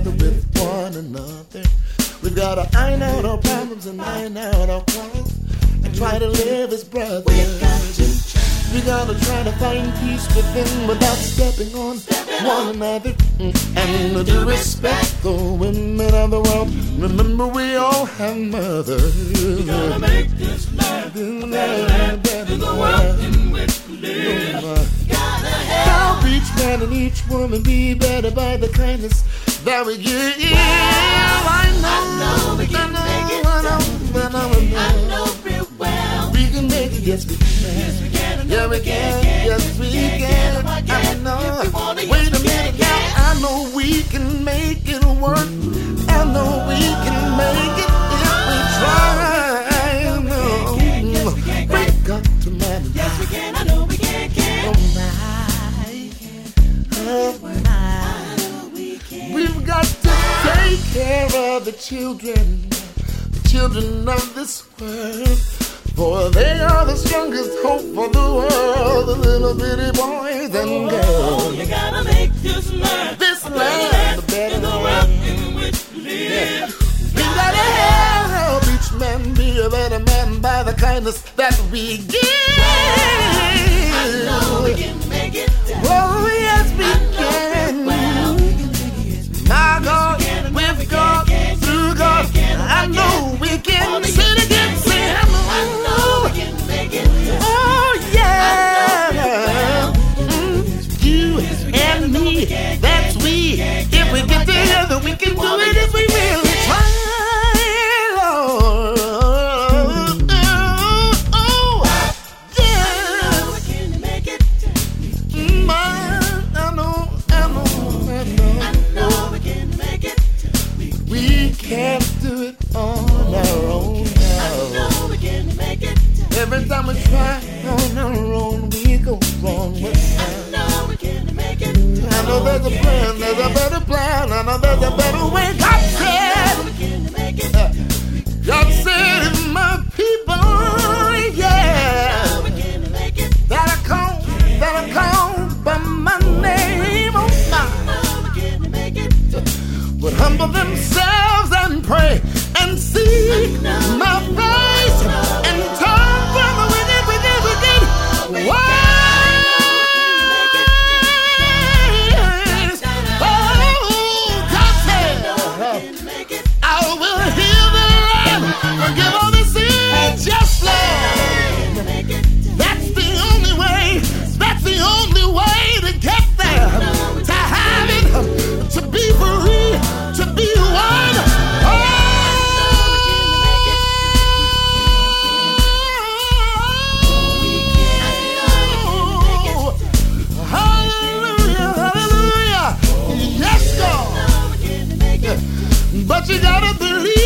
together with one another. We've got to iron out our problems and iron out our quarrels and try to live as brothers. We gotta try to find peace within without stepping on one another. And to respect the women of the world. Remember, we all have mothers. We gotta make this land better than the world in which we live. Gotta help each man and each woman be better by the kindness that we give. I know we can make it. I know real well. We can make it, yes we can. Yeah, we can. Yes, we can. I know. Wait a minute now. I know we can make it work. I know we can make it if we try. Break up to man. Yes, we can. I know we can. Oh my. We've got to take care of the children of this world. For they are the strongest hope for the world, the little bitty boys and girls. You gotta make this land better in the world in which we live. We gotta help each man be a better man by the kindness that we give. I know we can make it. Oh yes we can. My God, with God, through God, I know we can. Say it again, say I know we can make it. Oh yeah, you and me, that's we. If we get together, we can do it if we really try. Lord. Oh yeah, we can make it. I know we can make it. We can't do it on our own now. We can make it. Every time we try on our own, we go wrong with time. We can make it. I know there's a plan, there's a better plan. I know there's a better way. God said, we can make it. God said, if my people, yeah, we can make it. that are called by my name, oh my, we can make it. would humble themselves and pray and see my face and turn from the wicked. God said, I will heal the land, forgive all the sins, just Lord. That's the only way. That's the only way to get there. To have it, to be free, to be one. Hallelujah, hallelujah. Yes, God. But you gotta believe.